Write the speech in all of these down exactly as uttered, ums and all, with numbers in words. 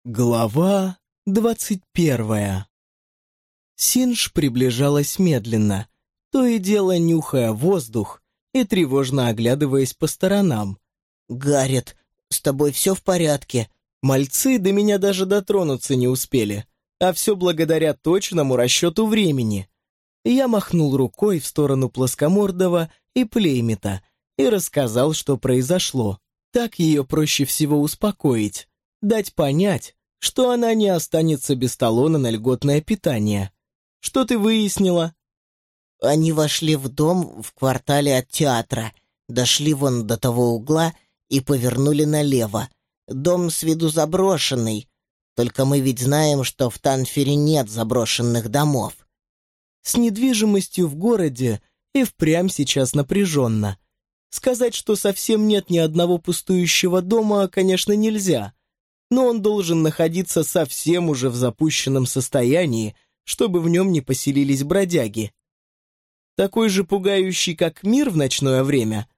Глава двадцать первая. Синдж приближалась медленно, то и дело нюхая воздух и тревожно оглядываясь по сторонам. «Гаррет, с тобой все в порядке?» Мальцы до меня даже дотронуться не успели, а все благодаря точному расчету времени. Я махнул рукой в сторону Плоскомордого и Плеймита и рассказал, что произошло. Так ее проще всего успокоить, дать понять, что она не останется без талона на льготное питание. Что ты выяснила? Они вошли в дом в квартале от театра, дошли вон до того угла и повернули налево. Дом с виду заброшенный, только мы ведь знаем, что в Танфере нет заброшенных домов. С недвижимостью в городе и впрямь сейчас напряженно. Сказать, что совсем нет ни одного пустующего дома, конечно, нельзя, но он должен находиться совсем уже в запущенном состоянии, чтобы в нем не поселились бродяги. Такой же пугающий, как мир в ночное время?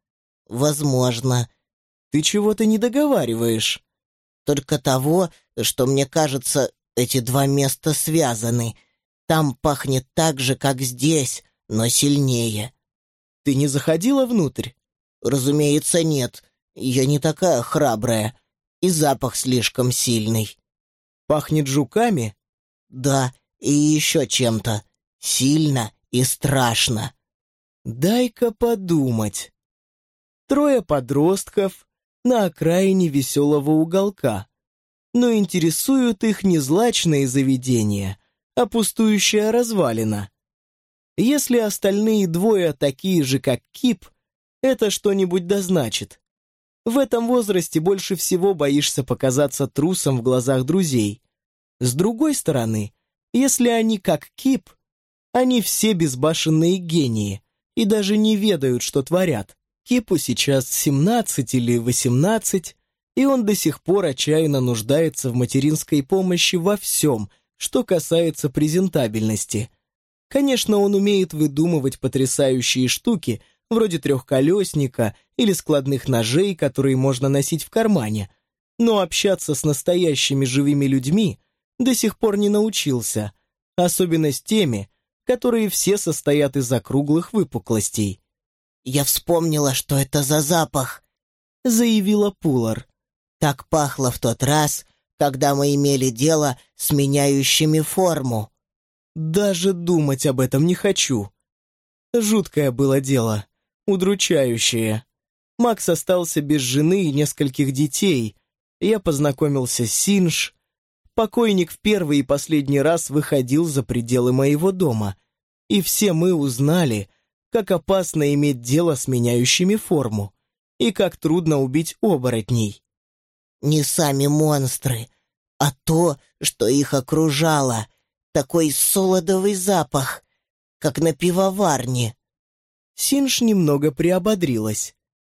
Возможно. Ты чего-то не договариваешь. Только того, что, мне кажется, эти два места связаны. Там пахнет так же, как здесь, но сильнее. Ты не заходила внутрь? Разумеется, нет. Я не такая храбрая. И запах слишком сильный. Пахнет жуками? Да, и еще чем-то. Сильно и страшно. Дай-ка подумать. Трое подростков на окраине веселого уголка. Но интересуют их не злачные заведения, а пустующая развалина. Если остальные двое такие же, как Кип, это что-нибудь дозначит. В этом возрасте больше всего боишься показаться трусом в глазах друзей. С другой стороны, если они как Кип, они все безбашенные гении и даже не ведают, что творят. Кипу сейчас семнадцать или восемнадцать, и он до сих пор отчаянно нуждается в материнской помощи во всем, что касается презентабельности. Конечно, он умеет выдумывать потрясающие штуки, вроде трехколесника или складных ножей, которые можно носить в кармане, но общаться с настоящими живыми людьми до сих пор не научился, особенно с теми, которые все состоят из округлых выпуклостей. «Я вспомнила, что это за запах», — заявила Пулар. «Так пахло в тот раз, когда мы имели дело с меняющими форму». Даже думать об этом не хочу. Жуткое было дело, удручающее. Макс остался без жены и нескольких детей. Я познакомился с Синдж. Покойник в первый и последний раз выходил за пределы моего дома. И все мы узнали, как опасно иметь дело с меняющими форму и как трудно убить оборотней. Не сами монстры, а то, что их окружало. Такой солодовый запах, как на пивоварне. Синдж немного приободрилась.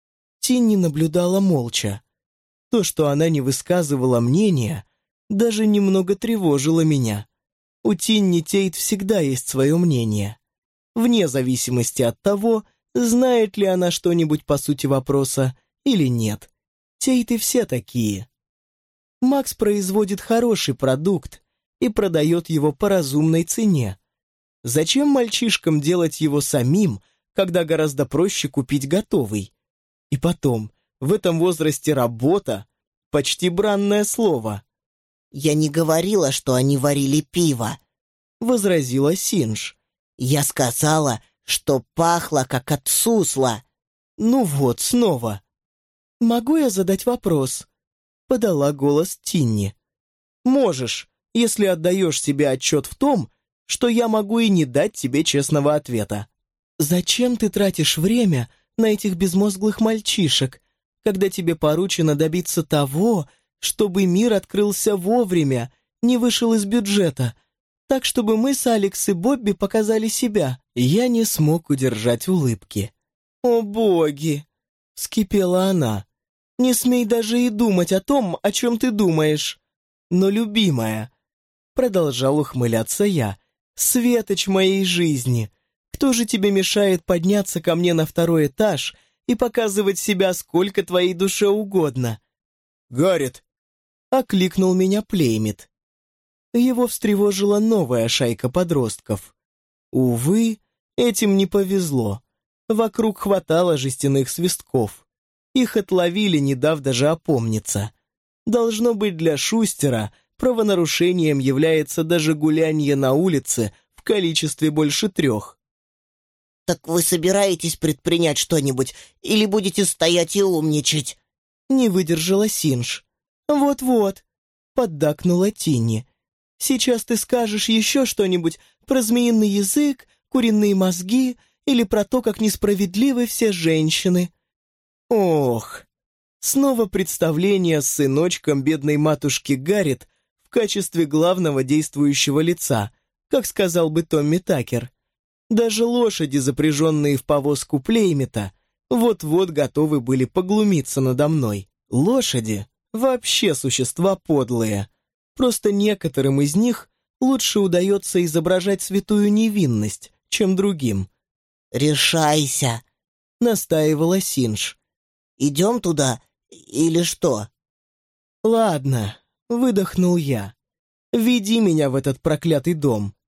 Тинни наблюдала молча. То, что она не высказывала мнения, даже немного тревожило меня. У Тинни Тейт всегда есть свое мнение. Вне зависимости от того, знает ли она что-нибудь по сути вопроса или нет. Тейты все такие. Макс производит хороший продукт и продает его по разумной цене. Зачем мальчишкам делать его самим, когда гораздо проще купить готовый? И потом, в этом возрасте работа — почти бранное слово. «Я не говорила, что они варили пиво», — возразила Синдж. «Я сказала, что пахло, как от сусла». «Ну вот, снова». «Могу я задать вопрос?» — подала голос Тинни. «Можешь, если отдаешь себе отчет в том, что я могу и не дать тебе честного ответа. Зачем ты тратишь время на этих безмозглых мальчишек, когда тебе поручено добиться того, чтобы мир открылся вовремя, не вышел из бюджета, так чтобы мы с Алекс и Бобби показали себя?» Я не смог удержать улыбки. «О боги!» — вскипела она. «Не смей даже и думать о том, о чем ты думаешь. Но, любимая...» Продолжал ухмыляться я. «Светоч моей жизни, кто же тебе мешает подняться ко мне на второй этаж и показывать себя сколько твоей душе угодно?» «Гаррет!» окликнул меня Плеймит. Его встревожила новая шайка подростков. Увы, этим не повезло. Вокруг хватало жестяных свистков. Их отловили, не дав даже опомниться. Должно быть, для Шустера правонарушением является даже гулянье на улице в количестве больше трех. «Так вы собираетесь предпринять что-нибудь или будете стоять и умничать?» Не выдержала Синж. «Вот-вот», — поддакнула Тинни. «Сейчас ты скажешь еще что-нибудь про змеиный язык, куриные мозги или про то, как несправедливы все женщины». Ох, снова представление с сыночком бедной матушки Гаррет в качестве главного действующего лица, как сказал бы Томми Такер. Даже лошади, запряженные в повозку Плеймита, вот-вот готовы были поглумиться надо мной. Лошади — вообще существа подлые. Просто некоторым из них лучше удается изображать святую невинность, чем другим. «Решайся», — настаивала Синж. «Идем туда или что?» «Ладно», — выдохнул я. «Веди меня в этот проклятый дом».